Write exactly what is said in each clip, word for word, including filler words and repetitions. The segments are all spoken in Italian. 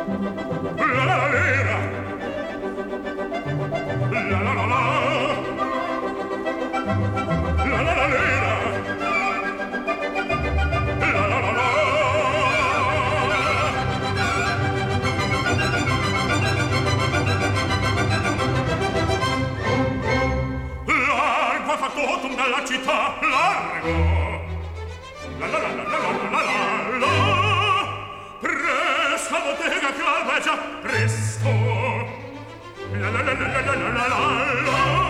La la la lera. La la la la. La la la lera. La la la la. Largo ha fatto autunno dalla città, largo. La la la la la la la la la. Presto a bottega che l'alba è già presto. La la la la la la la la la.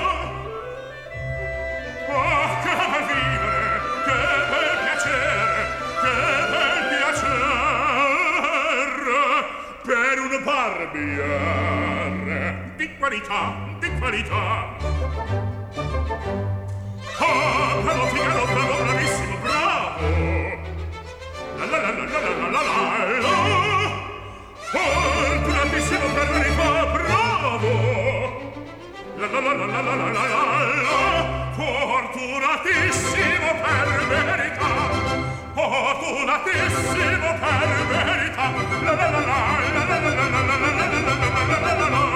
Oh, che bel vivere, che bel piacere, che bel piacere per un barbiere di qualità, di qualità. Oh, bravo Figaro, bravo, bravissimo, bravo. La la la la la la la la la. Fortunatissimo per verità, bravo. La la la la la la la la la. Fortunatissimo per verità. Fortunatissimo per verità. La la la la la la la la la la la la la la.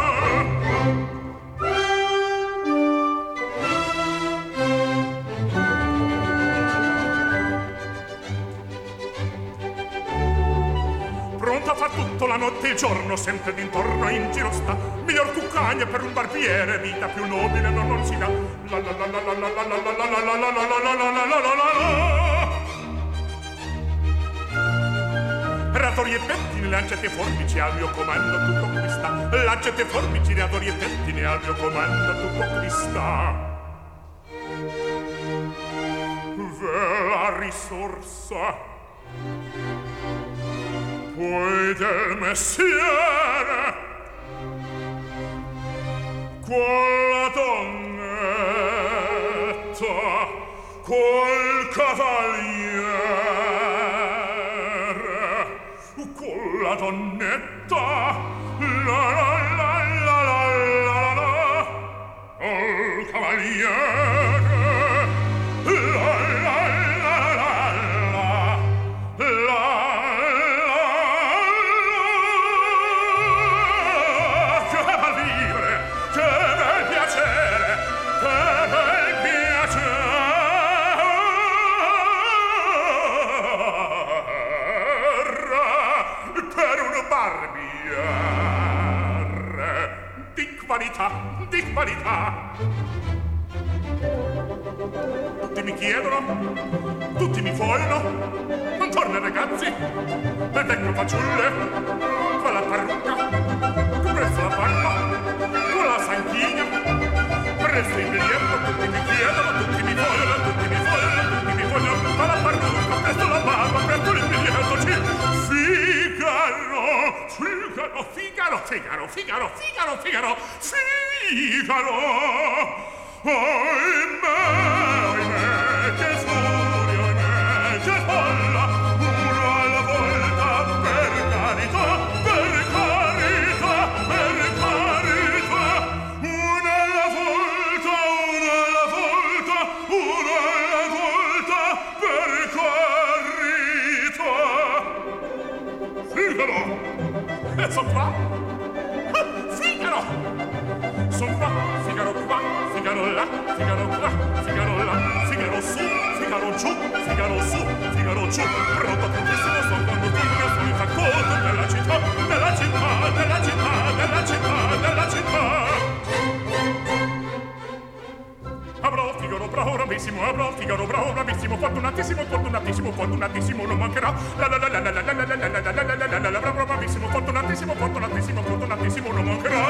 Pronto a far tutto la notte e il giorno, sempre d'intorno in giro sta. Miglior cuccagna per un barbiere, vita più nobile non, non si dà. La la la la la la la la la la la la la la la la la la. Ratori e pettine, lancette forbici al mio comando, tutto qui sta. Lancette forbici, ratori e pettine al mio comando, tutto qui sta. Ve la risorsa poi del mestiere, quella donnetta, col cavaliere, quella donnetta, la la la la la la la, col cavaliere, la la la la la la. Qualità, di qualità. Tutti mi chiedono, tutti mi vogliono. Non torna ragazzi, e vengono fanciulle, con la parrucca, presso la barba, con la sanchigna, presso il biglietto. Tutti mi chiedono, tutti mi vogliono, tutti mi vogliono, tutti mi vogliono, con la parrucca, presso la barba, presso il biglietto. Figaro, Figaro, Figaro, Figaro, Figaro, Figaro, Figaro, Figaro. Ahimè, ahimè, che furia, ahimè, che folla. Uno alla volta, per carità, per carità, per carità. Uno alla volta, uno alla volta, uno alla volta, per carità. Figaro! E son qua? Figaro! Son qua, Figaro qua, Figaro là, Figaro qua, Figaro là, Figaro su, Figaro giù, Figaro su, Figaro giù. Pronto prontissimo, son quando figlio, sono in faccolto della città, della città, della città, della città, della città. Avrò Figaro bravo, bravissimo, avrò Figaro bravo, bravissimo, fortunatissimo, fortunatissimo, fortunatissimo, non mancherà. La la la la la la la la la la la la la la la, bravo, bravissimo, fortunatissimo, fortunatissimo, fortunatissimo, non mancherà.